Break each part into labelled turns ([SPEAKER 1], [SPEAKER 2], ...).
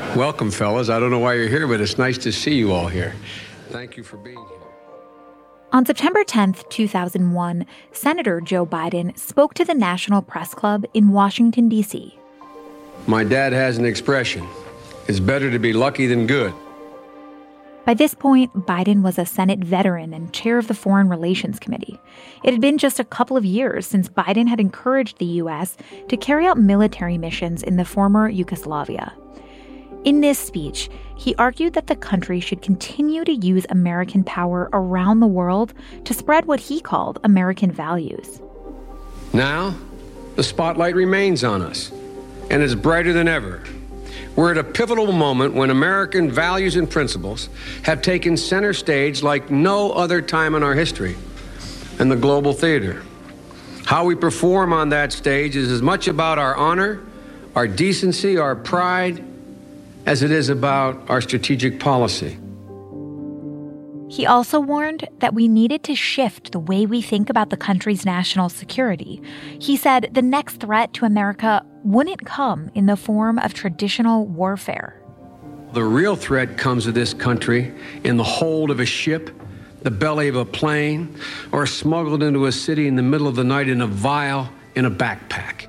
[SPEAKER 1] Welcome, fellas. I don't know why you're here, but it's nice to see you all here. Thank you for being here.
[SPEAKER 2] On September 10th, 2001, Senator Joe Biden spoke to the National Press Club in Washington, D.C.
[SPEAKER 1] My dad has an expression. It's better to be lucky than good.
[SPEAKER 2] By this point, Biden was a Senate veteran and chair of the Foreign Relations Committee. It had been just a couple of years since Biden had encouraged the U.S. to carry out military missions in the former Yugoslavia. In this speech, he argued that the country should continue to use American power around the world to spread what he called American values.
[SPEAKER 1] Now, the spotlight remains on us, and it's brighter than ever. We're at a pivotal moment when American values and principles have taken center stage like no other time in our history in the global theater. How we perform on that stage is as much about our honor, our decency, our pride, as it is about our strategic policy.
[SPEAKER 2] He also warned that we needed to shift the way we think about the country's national security. He said the next threat to America wouldn't come in the form of traditional warfare.
[SPEAKER 1] The real threat comes to this country in the hold of a ship, the belly of a plane, or smuggled into a city in the middle of the night in a vial in a backpack.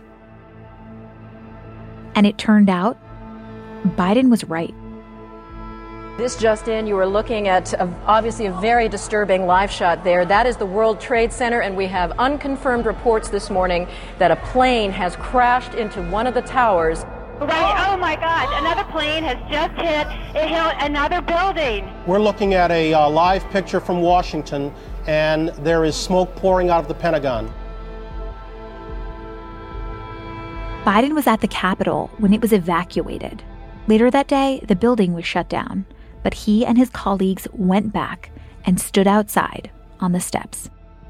[SPEAKER 2] And it turned out Biden was right.
[SPEAKER 3] This just in, you are looking at obviously a very disturbing live shot there. That is the World Trade Center, and we have unconfirmed reports this morning that a plane has crashed into one of the towers.
[SPEAKER 4] Right, oh my God, another plane has just hit another building.
[SPEAKER 5] We're looking at a live picture from Washington, and there is smoke pouring out of the Pentagon.
[SPEAKER 2] Biden was at the Capitol when it was evacuated. Later that day, the building was shut down, but he and his colleagues went back and stood outside on the steps.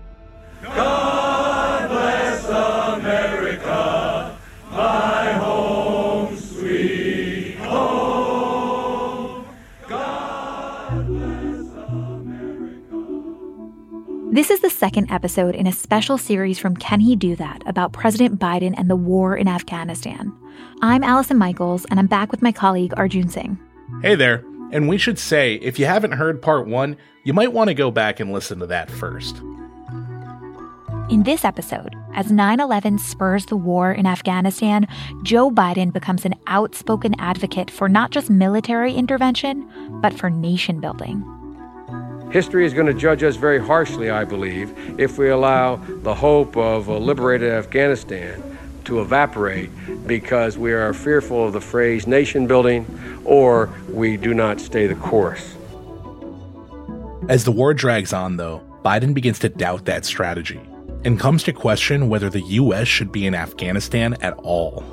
[SPEAKER 6] God bless America, my home, sweet home. God bless America.
[SPEAKER 2] This is the second episode in a special series from Can He Do That about President Biden and the war in Afghanistan. I'm Allison Michaels, and I'm back with my colleague Arjun Singh.
[SPEAKER 7] Hey there. And we should say, if you haven't heard part 1, you might want to go back and listen to that first.
[SPEAKER 2] In this episode, as 9/11 spurs the war in Afghanistan, Joe Biden becomes an outspoken advocate for not just military intervention, but for nation building.
[SPEAKER 1] History is going to judge us very harshly, I believe, if we allow the hope of a liberated Afghanistan to evaporate because we are fearful of the phrase nation building or we do not stay the course.
[SPEAKER 7] As the war drags on, though, Biden begins to doubt that strategy and comes to question whether the U.S. should be in Afghanistan at all.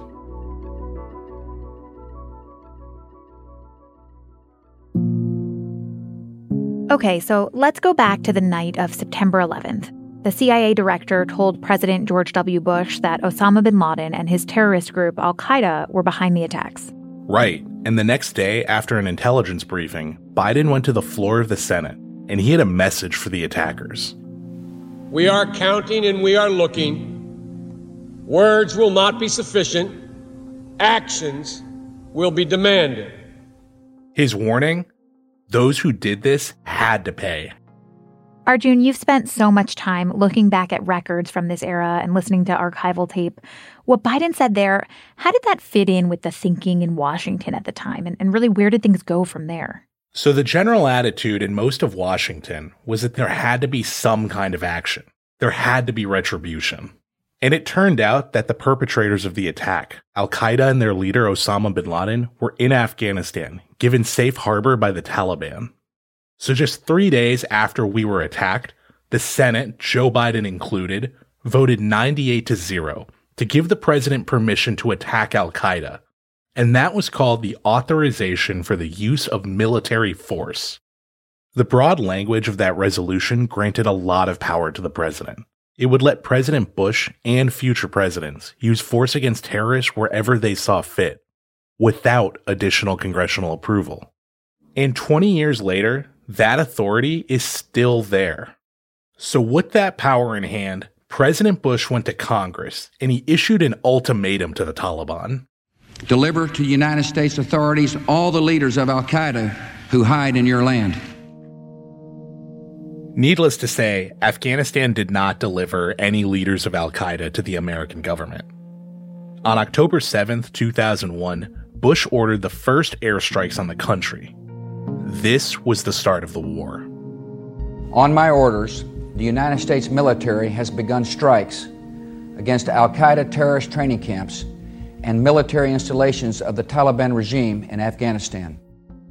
[SPEAKER 2] Okay, so let's go back to the night of September 11th. The CIA director told President George W. Bush that Osama bin Laden and his terrorist group Al-Qaeda were behind the attacks.
[SPEAKER 7] Right, and the next day, after an intelligence briefing, Biden went to the floor of the Senate, and he had a message for the attackers.
[SPEAKER 8] We are counting and we are looking. Words will not be sufficient. Actions will be demanded.
[SPEAKER 7] His warning? Those who did this had to pay.
[SPEAKER 2] Arjun, you've spent so much time looking back at records from this era and listening to archival tape. What Biden said there, how did that fit in with the thinking in Washington at the time? And really, where did things go from there?
[SPEAKER 7] So the general attitude in most of Washington was that there had to be some kind of action. There had to be retribution. And it turned out that the perpetrators of the attack, Al-Qaeda and their leader Osama bin Laden, were in Afghanistan, given safe harbor by the Taliban. So just 3 days after we were attacked, the Senate, Joe Biden included, voted 98-0 to give the president permission to attack Al-Qaeda. And that was called the Authorization for the Use of Military Force. The broad language of that resolution granted a lot of power to the president. It would let President Bush and future presidents use force against terrorists wherever they saw fit, without additional congressional approval. And 20 years later, that authority is still there. So with that power in hand, President Bush went to Congress and he issued an ultimatum to the Taliban.
[SPEAKER 9] Deliver to United States authorities all the leaders of al-Qaeda who hide in your land.
[SPEAKER 7] Needless to say, Afghanistan did not deliver any leaders of al-Qaeda to the American government. On October 7th, 2001, Bush ordered the first airstrikes on the country. This was the start of the war.
[SPEAKER 9] On my orders, the United States military has begun strikes against al-Qaeda terrorist training camps and military installations of the Taliban regime in Afghanistan.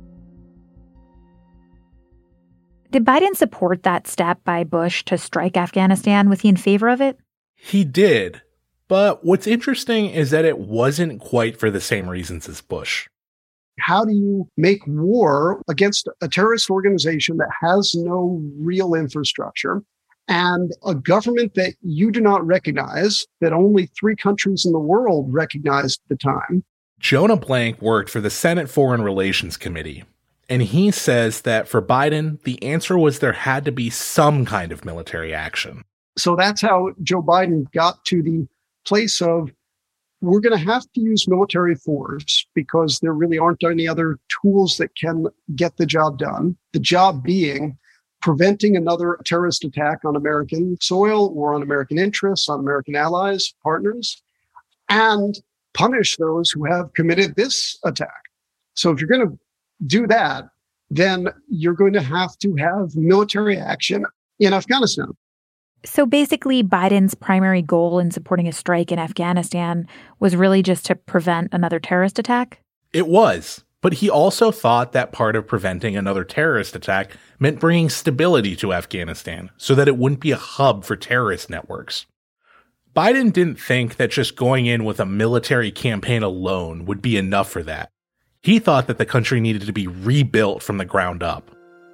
[SPEAKER 2] Did Biden support that step by Bush to strike Afghanistan? Was he in favor of it?
[SPEAKER 7] He did. But what's interesting is that it wasn't quite for the same reasons as Bush.
[SPEAKER 10] How do you make war against a terrorist organization that has no real infrastructure and a government that you do not recognize, that only 3 countries in the world recognized at the time?
[SPEAKER 7] Jonah Blank worked for the Senate Foreign Relations Committee, and he says that for Biden, the answer was there had to be some kind of military action.
[SPEAKER 10] So that's how Joe Biden got to the place of, we're going to have to use military force because there really aren't any other tools that can get the job done. The job being preventing another terrorist attack on American soil or on American interests, on American allies, partners, and punish those who have committed this attack. So if you're going to do that, then you're going to have military action in Afghanistan.
[SPEAKER 2] So basically, Biden's primary goal in supporting a strike in Afghanistan was really just to prevent another terrorist attack?
[SPEAKER 7] It was, but he also thought that part of preventing another terrorist attack meant bringing stability to Afghanistan so that it wouldn't be a hub for terrorist networks. Biden didn't think that just going in with a military campaign alone would be enough for that. He thought that the country needed to be rebuilt from the ground up.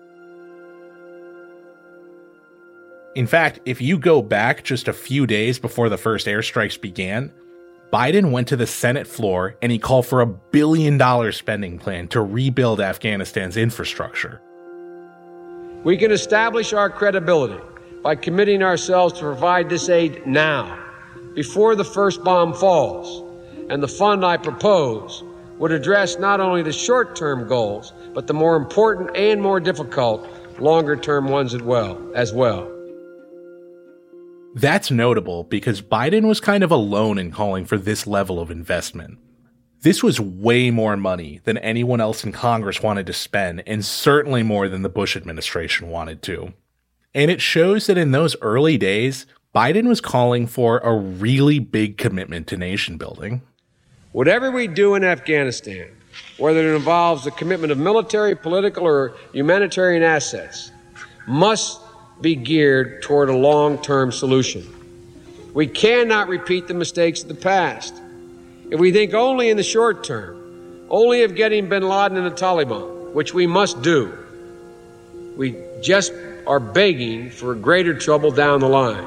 [SPEAKER 7] In fact, if you go back just a few days before the first airstrikes began, Biden went to the Senate floor and he called for $1 billion spending plan to rebuild Afghanistan's infrastructure.
[SPEAKER 8] We can establish our credibility by committing ourselves to provide this aid now, before the first bomb falls. And the fund I propose would address not only the short-term goals, but the more important and more difficult longer-term ones as well.
[SPEAKER 7] That's notable because Biden was kind of alone in calling for this level of investment. This was way more money than anyone else in Congress wanted to spend, and certainly more than the Bush administration wanted to. And it shows that in those early days, Biden was calling for a really big commitment to nation building.
[SPEAKER 8] Whatever we do in Afghanistan, whether it involves the commitment of military, political, or humanitarian assets, must be geared toward a long-term solution. We cannot repeat the mistakes of the past. If we think only in the short term, only of getting bin Laden and the Taliban, which we must do, we just are begging for greater trouble down the line.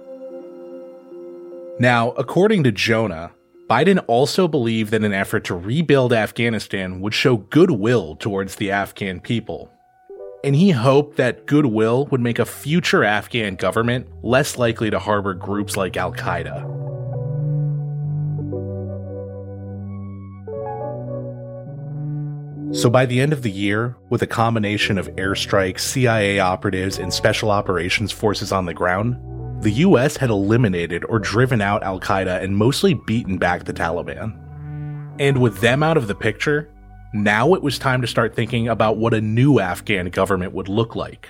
[SPEAKER 7] Now, according to Jonah, Biden also believed that an effort to rebuild Afghanistan would show goodwill towards the Afghan people. And he hoped that goodwill would make a future Afghan government less likely to harbor groups like al-Qaeda. So by the end of the year, with a combination of airstrikes, CIA operatives, and special operations forces on the ground, the US had eliminated or driven out al-Qaeda and mostly beaten back the Taliban. And with them out of the picture, now it was time to start thinking about what a new Afghan government would look like.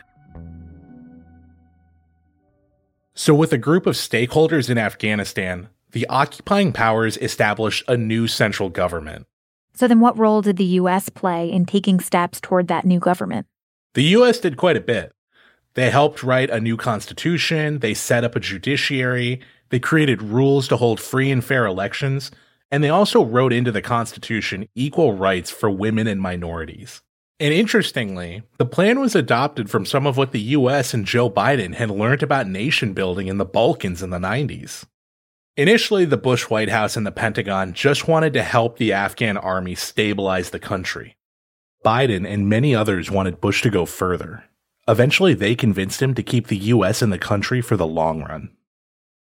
[SPEAKER 7] So with a group of stakeholders in Afghanistan, the occupying powers established a new central government.
[SPEAKER 2] So then what role did the U.S. play in taking steps toward that new government?
[SPEAKER 7] The U.S. did quite a bit. They helped write a new constitution, they set up a judiciary, they created rules to hold free and fair elections, and they also wrote into the Constitution equal rights for women and minorities. And interestingly, the plan was adopted from some of what the US and Joe Biden had learned about nation building in the Balkans in the 90s. Initially, the Bush White House and the Pentagon just wanted to help the Afghan army stabilize the country. Biden and many others wanted Bush to go further. Eventually, they convinced him to keep the US in the country for the long run.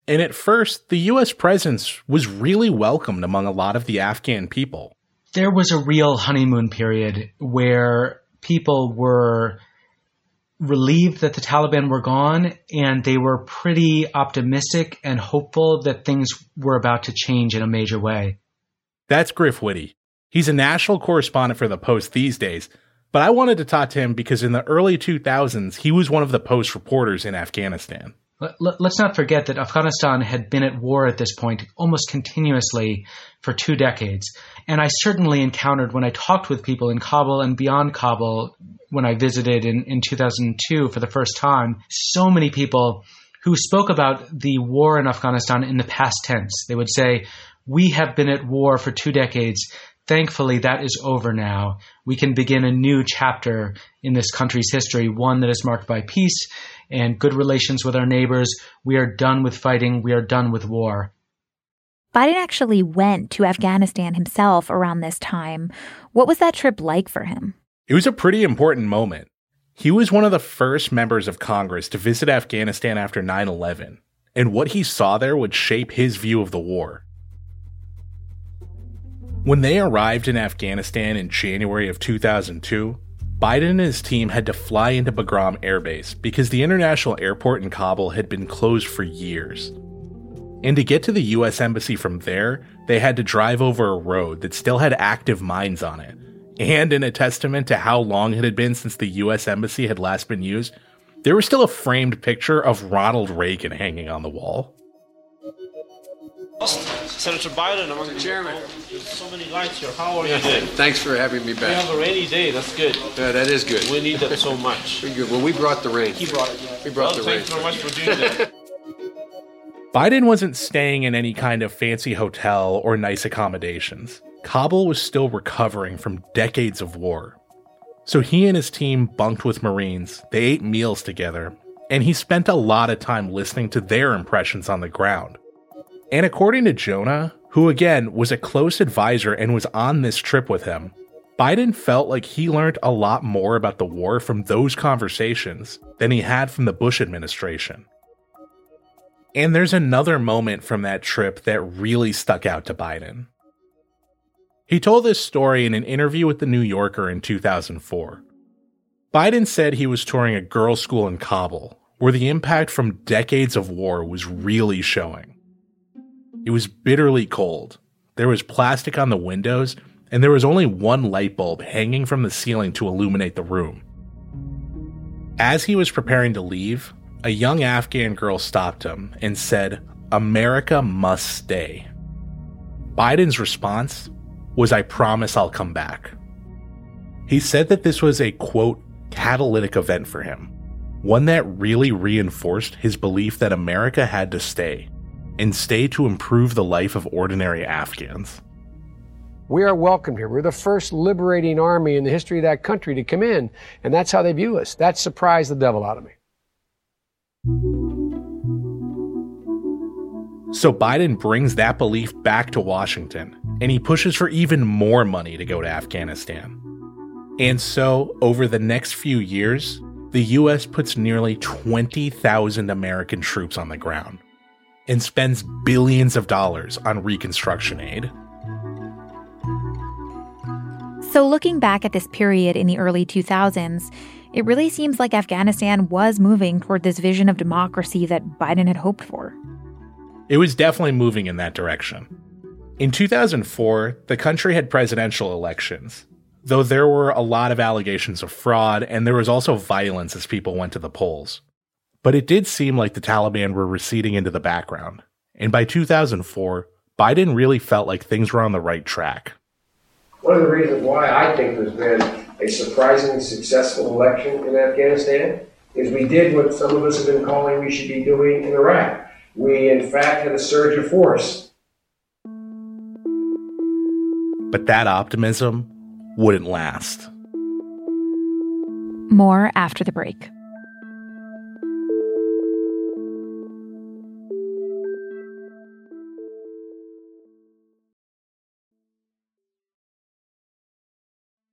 [SPEAKER 7] And at first, the U.S. presence was really welcomed among a lot of the Afghan people.
[SPEAKER 11] There was a real honeymoon period where people were relieved that the Taliban were gone, and they were pretty optimistic and hopeful that things were about to change in a major way.
[SPEAKER 7] That's Griff Whitty. He's a national correspondent for The Post these days, but I wanted to talk to him because in the early 2000s, he was one of the Post reporters in Afghanistan.
[SPEAKER 11] Let's not forget that Afghanistan had been at war at this point almost continuously for 2 decades. And I certainly encountered, when I talked with people in Kabul and beyond Kabul, when I visited in 2002 for the first time, so many people who spoke about the war in Afghanistan in the past tense. They would say, we have been at war for 2 decades. Thankfully, that is over now. We can begin a new chapter in this country's history, one that is marked by peace and good relations with our neighbors. We are done with fighting. We are done with war.
[SPEAKER 2] Biden actually went to Afghanistan himself around this time. What was that trip like for him?
[SPEAKER 7] It was a pretty important moment. He was one of the first members of Congress to visit Afghanistan after 9/11, and what he saw there would shape his view of the war. When they arrived in Afghanistan in January of 2002, Biden and his team had to fly into Bagram Air Base because the international airport in Kabul had been closed for years. And to get to the U.S. Embassy from there, they had to drive over a road that still had active mines on it. And in a testament to how long it had been since the U.S. Embassy had last been used, there was still a framed picture of Ronald Reagan hanging on the wall.
[SPEAKER 12] Senator Biden, Mr. Chairman. There's so many lights here. How are you doing?
[SPEAKER 1] Thanks for having me back.
[SPEAKER 12] We have a rainy day. That's good.
[SPEAKER 1] Yeah, that is good.
[SPEAKER 12] We need that so much.
[SPEAKER 1] Pretty good. Well, we brought the rain.
[SPEAKER 12] He brought it. Yeah.
[SPEAKER 1] We brought the rain.
[SPEAKER 12] Thanks very much for doing that.
[SPEAKER 7] Biden wasn't staying in any kind of fancy hotel or nice accommodations. Kabul was still recovering from decades of war. So he and his team bunked with Marines, they ate meals together, and he spent a lot of time listening to their impressions on the ground. And according to Jonah, who again was a close advisor and was on this trip with him, Biden felt like he learned a lot more about the war from those conversations than he had from the Bush administration. And there's another moment from that trip that really stuck out to Biden. He told this story in an interview with The New Yorker in 2004. Biden said he was touring a girls' school in Kabul, where the impact from decades of war was really showing. It was bitterly cold. There was plastic on the windows, and there was only one light bulb hanging from the ceiling to illuminate the room. As he was preparing to leave, a young Afghan girl stopped him and said, "America must stay." Biden's response was, "I promise I'll come back." He said that this was a, quote, catalytic event for him, one that really reinforced his belief that America had to stay, and stay to improve the life of ordinary Afghans.
[SPEAKER 1] We are welcomed here. We're the first liberating army in the history of that country to come in, and that's how they view us. That surprised the devil out of me.
[SPEAKER 7] So Biden brings that belief back to Washington, and he pushes for even more money to go to Afghanistan. And so, over the next few years, the U.S. puts nearly 20,000 American troops on the ground and spends billions of dollars on reconstruction aid.
[SPEAKER 2] So looking back at this period in the early 2000s, it really seems like Afghanistan was moving toward this vision of democracy that Biden had hoped for.
[SPEAKER 7] It was definitely moving in that direction. In 2004, the country had presidential elections, though there were a lot of allegations of fraud, and there was also violence as people went to the polls. But it did seem like the Taliban were receding into the background, and by 2004, Biden really felt like things were on the right track.
[SPEAKER 8] One of the reasons why I think there's been a surprisingly successful election in Afghanistan is we did what some of us have been calling we should be doing in Iraq. We, in fact, had a surge of force.
[SPEAKER 7] But that optimism wouldn't last.
[SPEAKER 2] More after the break.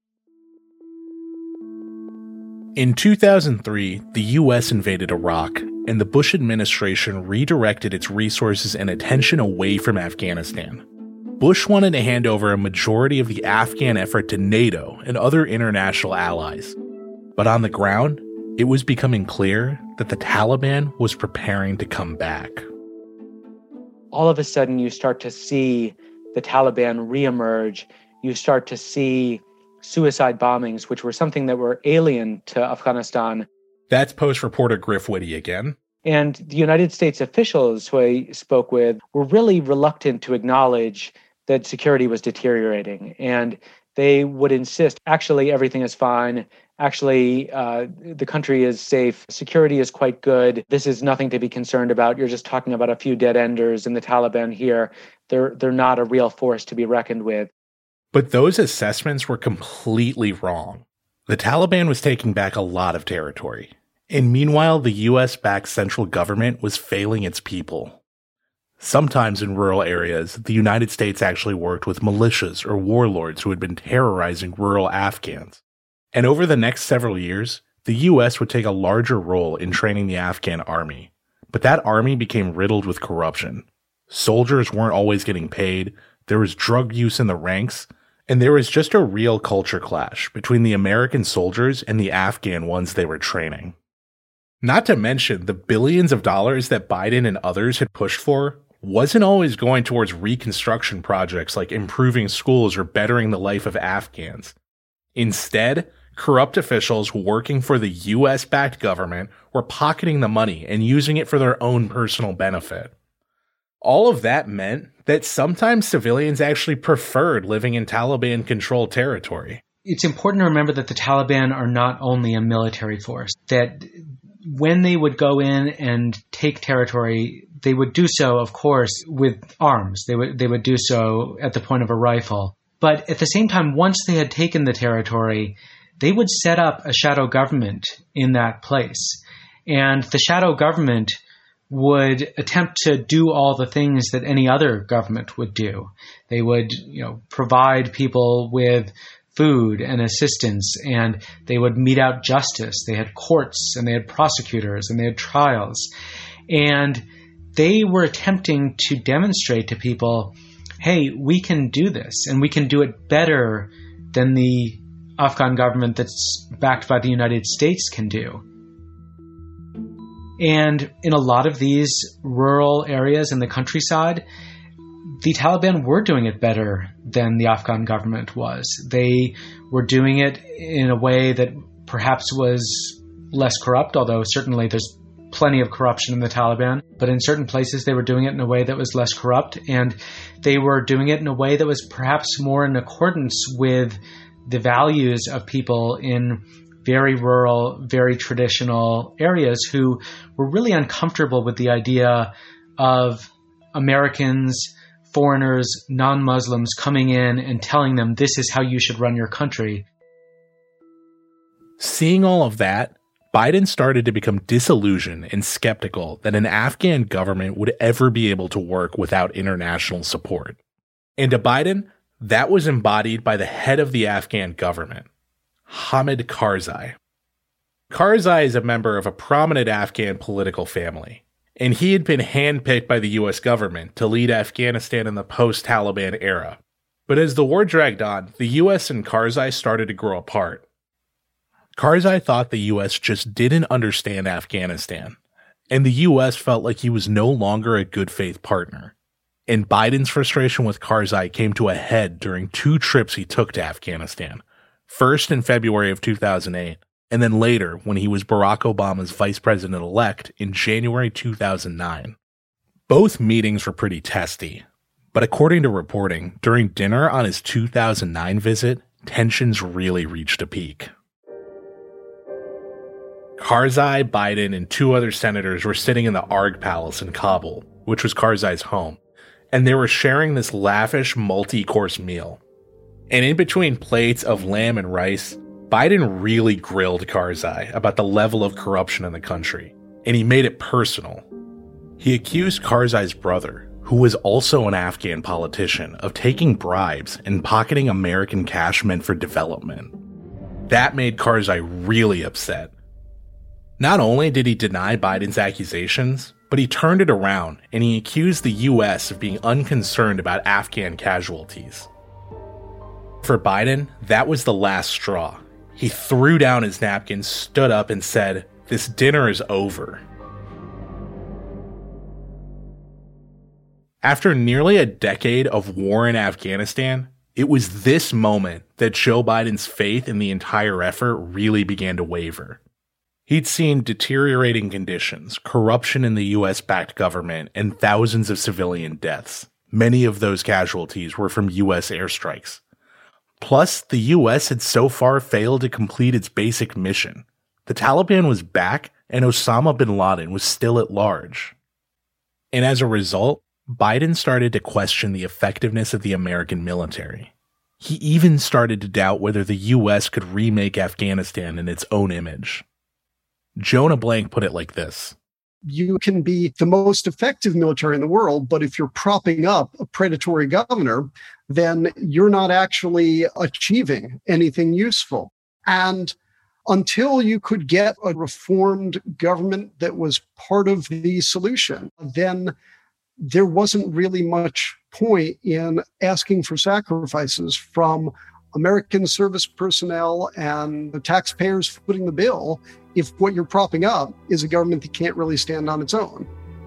[SPEAKER 7] In 2003, the U.S. invaded Iraq and the Bush administration redirected its resources and attention away from Afghanistan. Bush wanted to hand over a majority of the Afghan effort to NATO and other international allies. But on the ground, it was becoming clear that the Taliban was preparing to come back.
[SPEAKER 11] All of a sudden, you start to see the Taliban reemerge. You start to see suicide bombings, which were something that were alien to Afghanistan.
[SPEAKER 7] That's Post reporter Griff Witte again.
[SPEAKER 11] And the United States officials who I spoke with were really reluctant to acknowledge that security was deteriorating. And they would insist, actually, everything is fine. Actually, the country is safe. Security is quite good. This is nothing to be concerned about. You're just talking about a few dead-enders in the Taliban here. They're not a real force to be reckoned with.
[SPEAKER 7] But those assessments were completely wrong. The Taliban was taking back a lot of territory. And meanwhile, the US-backed central government was failing its people. Sometimes in rural areas, the United States actually worked with militias or warlords who had been terrorizing rural Afghans. And over the next several years, the US would take a larger role in training the Afghan army. But that army became riddled with corruption. Soldiers weren't always getting paid, there was drug use in the ranks, and there was just a real culture clash between the American soldiers and the Afghan ones they were training. Not to mention the billions of dollars that Biden and others had pushed for wasn't always going towards reconstruction projects like improving schools or bettering the life of Afghans. Instead, corrupt officials working for the US-backed government were pocketing the money and using it for their own personal benefit. All of that meant that sometimes civilians actually preferred living in Taliban-controlled territory.
[SPEAKER 11] It's important to remember that the Taliban are not only a military force, that when they would go in and take territory, they would do so, of course, with arms. They would do so at the point of a rifle. But at the same time, once they had taken the territory, they would set up a shadow government in that place. And the shadow government would attempt to do all the things that any other government would do. They would, provide people with food and assistance, and they would mete out justice. They had courts, and they had prosecutors, and they had trials. And they were attempting to demonstrate to people, hey, we can do this, and we can do it better than the Afghan government that's backed by the United States can do. And in a lot of these rural areas in the countryside, the Taliban were doing it better than the Afghan government was. They were doing it in a way that perhaps was less corrupt, although certainly there's plenty of corruption in the Taliban. But in certain places, they were doing it in a way that was less corrupt, and they were doing it in a way that was perhaps more in accordance with the values of people in very rural, very traditional areas who were really uncomfortable with the idea of Americans, foreigners, non-Muslims coming in and telling them this is how you should run your country.
[SPEAKER 7] Seeing all of that, Biden started to become disillusioned and skeptical that an Afghan government would ever be able to work without international support. And to Biden, that was embodied by the head of the Afghan government, Hamid Karzai. Karzai is a member of a prominent Afghan political family, and he had been handpicked by the US government to lead Afghanistan in the post-Taliban era. But as the war dragged on, the US and Karzai started to grow apart. Karzai thought the US just didn't understand Afghanistan, and the US felt like he was no longer a good faith partner. And Biden's frustration with Karzai came to a head during 2 trips he took to Afghanistan. First in February of 2008, and then later when he was Barack Obama's vice president-elect in January 2009. Both meetings were pretty testy, but according to reporting, during dinner on his 2009 visit, tensions really reached a peak. Karzai, Biden, and 2 other senators were sitting in the Arg Palace in Kabul, which was Karzai's home, and they were sharing this lavish multi-course meal. And in between plates of lamb and rice, Biden really grilled Karzai about the level of corruption in the country, and he made it personal. He accused Karzai's brother, who was also an Afghan politician, of taking bribes and pocketing American cash meant for development. That made Karzai really upset. Not only did he deny Biden's accusations, but he turned it around and he accused the U.S. of being unconcerned about Afghan casualties. For Biden, that was the last straw. He threw down his napkin, stood up, and said, "This dinner is over." After nearly a decade of war in Afghanistan, it was this moment that Joe Biden's faith in the entire effort really began to waver. He'd seen deteriorating conditions, corruption in the US-backed government, and thousands of civilian deaths. Many of those casualties were from US airstrikes. Plus, the US had so far failed to complete its basic mission. The Taliban was back, and Osama bin Laden was still at large. And as a result, Biden started to question the effectiveness of the American military. He even started to doubt whether the US could remake Afghanistan in its own image. Jonah Blank put it like this.
[SPEAKER 10] You can be the most effective military in the world, but if you're propping up a predatory governor, then you're not actually achieving anything useful. And until you could get a reformed government that was part of the solution, then there wasn't really much point in asking for sacrifices from American service personnel and the taxpayers footing the bill if what you're propping up is a government that can't really stand on its own.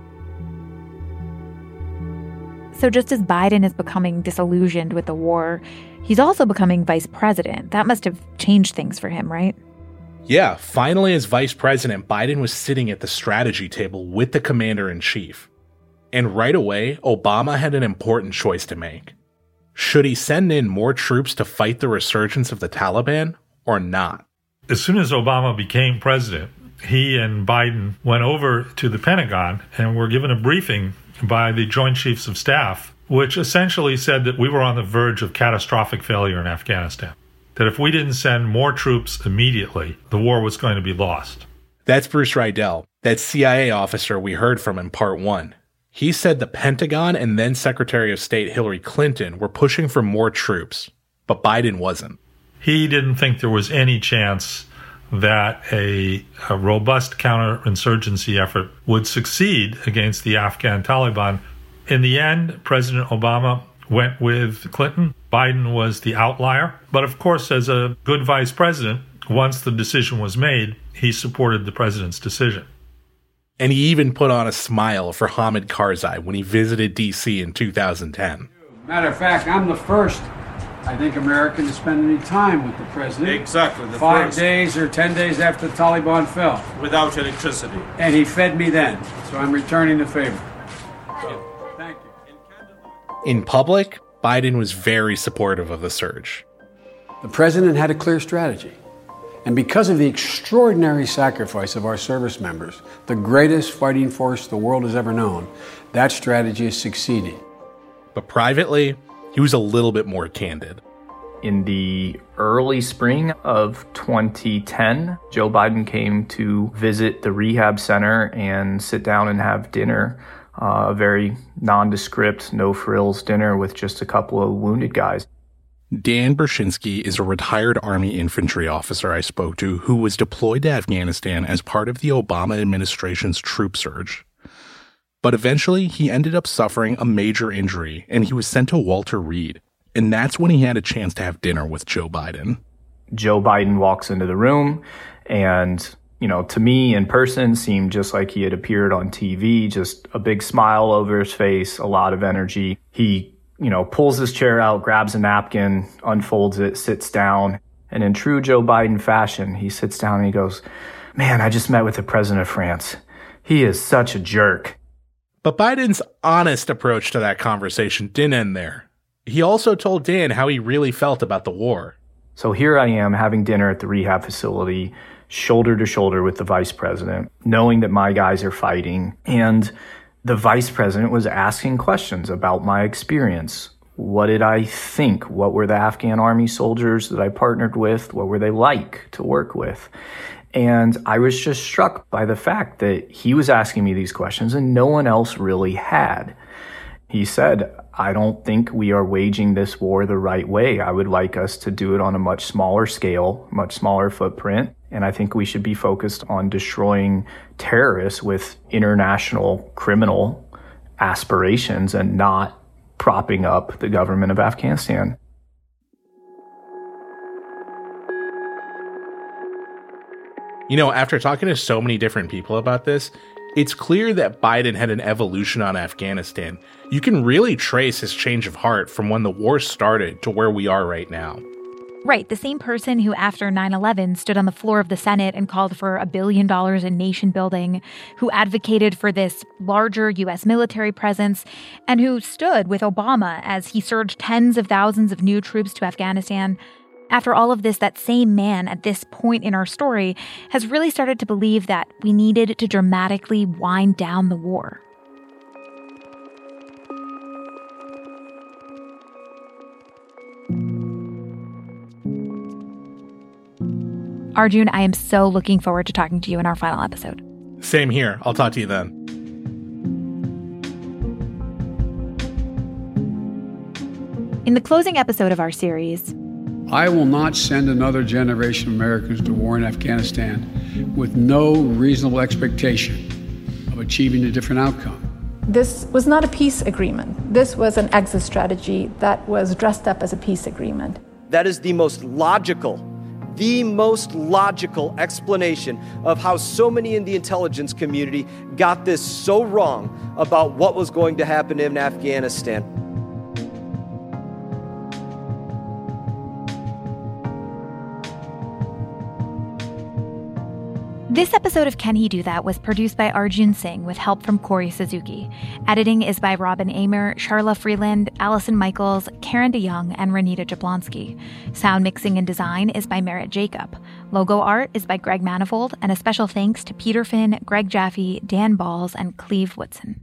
[SPEAKER 2] So just as Biden is becoming disillusioned with the war, he's also becoming vice president. That must have changed things for him, right?
[SPEAKER 7] Yeah, finally as vice president, Biden was sitting at the strategy table with the commander-in-chief. And right away, Obama had an important choice to make. Should he send in more troops to fight the resurgence of the Taliban or not?
[SPEAKER 13] As soon as Obama became president, he and Biden went over to the Pentagon and were given a briefing by the Joint Chiefs of Staff, which essentially said that we were on the verge of catastrophic failure in Afghanistan. That if we didn't send more troops immediately, the war was going to be lost.
[SPEAKER 7] That's Bruce Riedel, that CIA officer we heard from in part 1. He said the Pentagon and then Secretary of State Hillary Clinton were pushing for more troops, but Biden wasn't.
[SPEAKER 13] He didn't think there was any chance that a robust counterinsurgency effort would succeed against the Afghan Taliban. In the end, President Obama went with Clinton. Biden was the outlier. But of course, as a good vice president, once the decision was made, he supported the president's decision.
[SPEAKER 7] And he even put on a smile for Hamid Karzai when he visited D.C. in 2010.
[SPEAKER 14] Matter of fact, I'm the first, I think, American to spend any time with the president.
[SPEAKER 12] Exactly. The
[SPEAKER 14] 5
[SPEAKER 12] first.
[SPEAKER 14] days or 10 days after the Taliban fell.
[SPEAKER 12] Without electricity.
[SPEAKER 14] And he fed me then, so I'm returning the favor. Thank you.
[SPEAKER 7] In public, Biden was very supportive of the surge.
[SPEAKER 14] The president had a clear strategy. And because of the extraordinary sacrifice of our service members, the greatest fighting force the world has ever known, that strategy is succeeding.
[SPEAKER 7] But privately, he was a little bit more candid.
[SPEAKER 15] In the early spring of 2010, Joe Biden came to visit the rehab center and sit down and have dinner, a very nondescript, no-frills dinner with just a couple of wounded guys.
[SPEAKER 7] Dan Bershinsky is a retired Army infantry officer I spoke to who was deployed to Afghanistan as part of the Obama administration's troop surge. But eventually, he ended up suffering a major injury, and he was sent to Walter Reed. And that's when he had a chance to have dinner with Joe Biden.
[SPEAKER 15] Joe Biden walks into the room and, to me in person seemed just like he had appeared on TV, just a big smile over his face, a lot of energy. He pulls his chair out, grabs a napkin, unfolds it, sits down. And in true Joe Biden fashion, he sits down and he goes, "Man, I just met with the president of France. He is such a jerk."
[SPEAKER 7] But Biden's honest approach to that conversation didn't end there. He also told Dan how he really felt about the war.
[SPEAKER 15] So here I am having dinner at the rehab facility, shoulder to shoulder with the vice president, knowing that my guys are fighting. And the vice president was asking questions about my experience. What did I think? What were the Afghan army soldiers that I partnered with? What were they like to work with? And I was just struck by the fact that he was asking me these questions and no one else really had. he said, I don't think we are waging this war the right way. I would like us to do it on a much smaller scale, much smaller footprint. And I think we should be focused on destroying terrorists with international criminal aspirations and not propping up the government of Afghanistan.
[SPEAKER 7] You know, after talking to so many different people about this, it's clear that Biden had an evolution on Afghanistan. You can really trace his change of heart from when the war started to where we are right now.
[SPEAKER 2] Right, the same person who after 9/11 stood on the floor of the Senate and called for $1 billion in nation building, who advocated for this larger U.S. military presence, and who stood with Obama as he surged tens of thousands of new troops to Afghanistan. After all of this, that same man at this point in our story has really started to believe that we needed to dramatically wind down the war. Arjun, I am so looking forward to talking to you in our final episode.
[SPEAKER 7] Same here. I'll talk to you then.
[SPEAKER 2] In the closing episode of our series,
[SPEAKER 14] I will not send another generation of Americans to war in Afghanistan with no reasonable expectation of achieving a different outcome.
[SPEAKER 16] This was not a peace agreement. This was an exit strategy that was dressed up as a peace agreement.
[SPEAKER 17] That is the most logical explanation of how so many in the intelligence community got this so wrong about what was going to happen in Afghanistan.
[SPEAKER 2] This episode of Can He Do That was produced by Arjun Singh with help from Corey Suzuki. Editing is by Robin Amer, Charla Freeland, Allison Michaels, Karen DeYoung, and Renita Jablonski. Sound mixing and design is by Merritt Jacob. Logo art is by Greg Manifold, and a special thanks to Peter Finn, Greg Jaffe, Dan Balls, and Cleve Woodson.